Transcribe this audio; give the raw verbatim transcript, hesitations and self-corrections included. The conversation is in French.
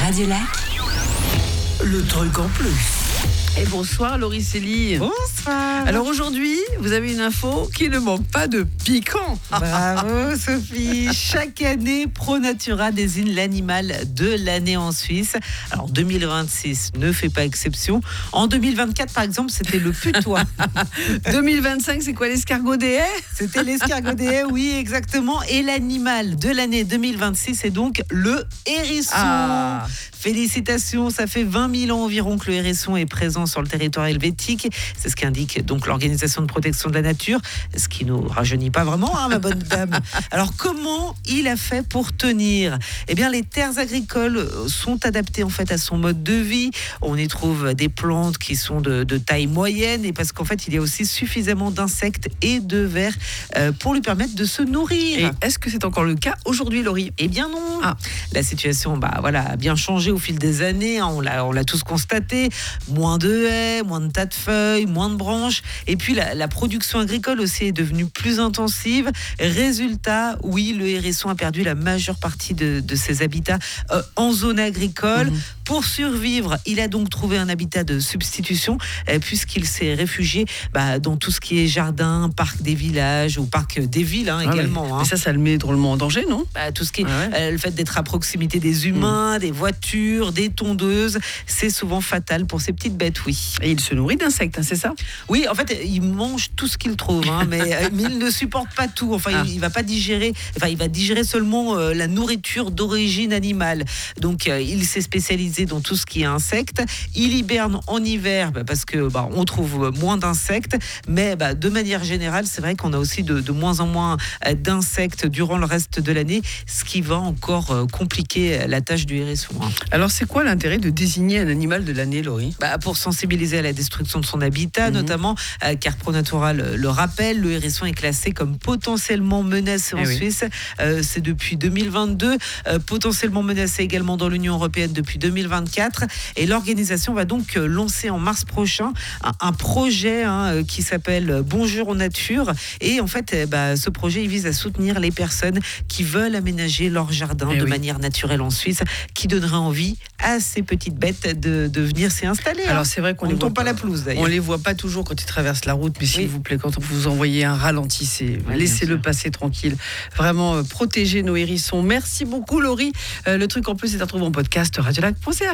Radio Lac, le truc en plus. Et bonsoir Laurie Célie. Bonsoir. Alors aujourd'hui, vous avez une info qui ne manque pas de piquant. Bravo Sophie. Chaque année, ProNatura désigne l'animal de l'année en Suisse. Alors deux mille vingt-six ne fait pas exception. En deux mille vingt-quatre par exemple, c'était le putois. deux mille vingt-cinq, c'est quoi, l'escargot des haies? C'était l'escargot des haies, oui exactement. Et l'animal de l'année deux mille vingt-six, c'est donc le hérisson. Ah. Félicitations, ça fait vingt mille ans environ que le hérisson est présent sur le territoire helvétique. C'est ce qu'indique donc l'Organisation de protection de la nature, ce qui nous rajeunit pas vraiment, hein, ma bonne dame. Alors comment il a fait pour tenir? Eh bien, les terres agricoles sont adaptées en fait à son mode de vie. On y trouve des plantes qui sont de, de taille moyenne, et parce qu'en fait, il y a aussi suffisamment d'insectes et de vers euh, pour lui permettre de se nourrir. Et est-ce que c'est encore le cas aujourd'hui, Laurie? Eh bien non. Ah. La situation, bah voilà, a bien changé au fil des années. Hein, on l'a, on l'a tous constaté. Moins de haies, moins de tas de feuilles, moins de branches. Et puis la, la production agricole aussi est devenue plus intensive. Résultat, oui, le hérisson a perdu la majeure partie de, de ses habitats euh, en zone agricole. Mmh. Pour survivre, il a donc trouvé un habitat de substitution euh, puisqu'il s'est réfugié bah, dans tout ce qui est jardin, parc des villages ou parc des villes hein, ah également. Oui. Hein. Mais ça, ça le met drôlement en danger, non? Bah, tout ce qui est ah ouais. euh, le fait d'être à proximité des humains, mmh. des voitures, des tondeuses, c'est souvent fatal pour ces petites bêtes, oui. Et il se nourrit d'insectes, hein, c'est ça? Oui, en fait, il mange tout ce qu'il trouve, hein, mais, euh, mais il ne supporte pas tout. Enfin, ah. il, il va pas digérer. Enfin, il va digérer seulement euh, la nourriture d'origine animale. Donc, euh, il s'est spécialisé dans tout ce qui est insectes. Il hiberne en hiver bah, parce que bah, on trouve moins d'insectes, mais bah, de manière générale, c'est vrai qu'on a aussi de, de moins en moins euh, d'insectes durant le reste de l'année, ce qui va encore euh, compliquer la tâche du hérisson. Hein. Alors, c'est quoi l'intérêt de désigner un animal de l'année, Laurie? Bah, pour sensibiliser à la destruction de son habitat, mmh. notamment, euh, car ProNatura le, le rappelle, le hérisson est classé comme potentiellement menacé en eh Suisse. Oui. Euh, c'est depuis deux mille vingt-deux, euh, potentiellement menacé également dans l'Union européenne depuis deux mille vingt-quatre. Et l'organisation va donc euh, lancer en mars prochain un, un projet hein, qui s'appelle Bonjour Nature. Et en fait, euh, bah, ce projet il vise à soutenir les personnes qui veulent aménager leur jardin eh de oui. manière naturelle en Suisse, qui donnerait envie à ces petites bêtes de, de venir s'y installer. Alors hein. c'est vrai qu'on ne tombe pas pas la pelouse d'ailleurs. On les voit pas toujours quand ils traversent la route, mais s'il oui. vous plaît, quand vous envoyez un ralentissez, ouais, laissez-le passer tranquille. Vraiment euh, protéger nos hérissons. Merci beaucoup Laurie. Euh, le truc en plus est à retrouver en podcast radio lac point c h.